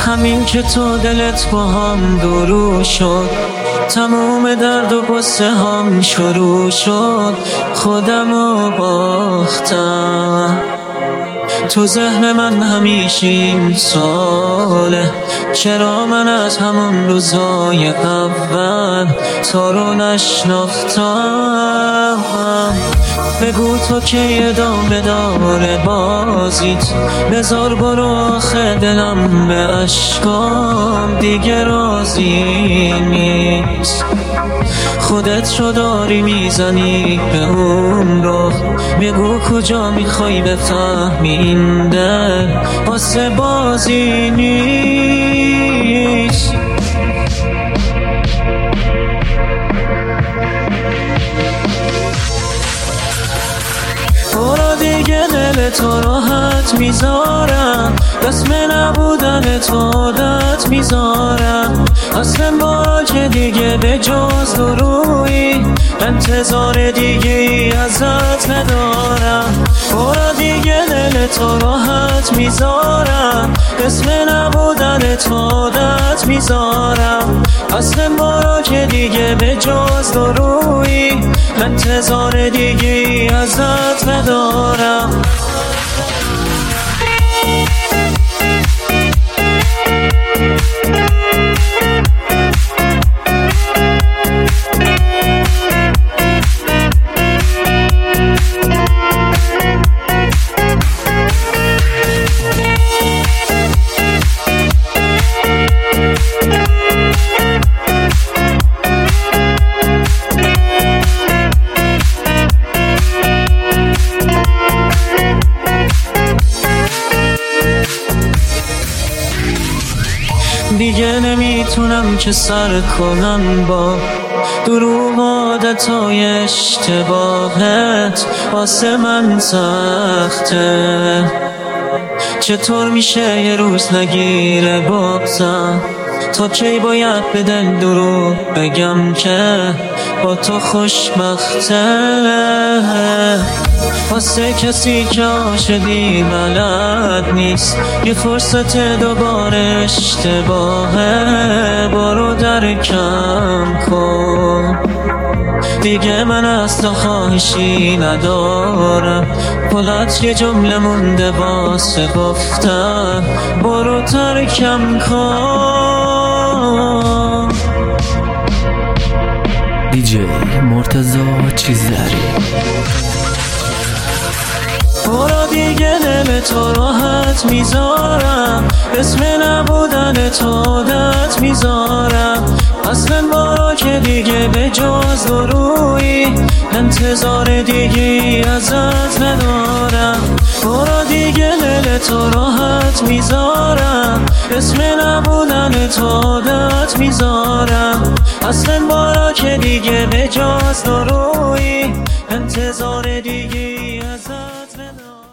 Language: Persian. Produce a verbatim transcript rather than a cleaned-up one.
همین که تو دلت با هم درو شد، تموم درد و قصه هم شروع شد. خودمو باختم تو ذهن من همیشه این ساله، چرا من از همون روزای اول تو رو نشناختم. بگو تو که ادامه داره بازیت، بذار برو آخه دلم به عشقام دیگه راضی نیست. خودت رو داری میزنی به اون رو، بگو کجا میخوای بفهمی این دل واسه بازی نیست. برو دیگه دل تو راحت میذارم، قسم نبودن تو عادت میذارم. اصلا برو که دیگه به جز درویی، انتظار دیگه ای ازت ندارم. برو دیگه دل تو راحت میذارم، قسم نبودن تو عادت میذارم. اصلا برو که دیگه به جز درویی، انتظار دیگه ای ازت ندارم. دیگه نمیتونم که سر کنم با دروغ عادتای اشتباهت، واسه من سخته. چطور میشه یه روز نگیره بغضم، تا کی باید به دل دروغ بگم که با تو خوشبخته. واسه کسی که عاشقی بلد نیست، یه فرصت دوباره اشتباهه، برو درکم کن. دیگه من اصلا خواهشی ندارم، فقط یه جمله مونده واسه گفتم، برو ترکم کن. دیجی مرتضی چیزداری. برو دیگه دل تو راحت میذارم، اسم نبودن تو عادت میذارم. اصلا برو که دیگه به جز درویی، انتظار دیگه ای ازت ندارم. برو دیگه دل تو راحت میذارم، اسم نبودن تو عادت میذارم. اصلا برو که دیگه به جز درویی، انتظار دیگه ای ازت ندارم.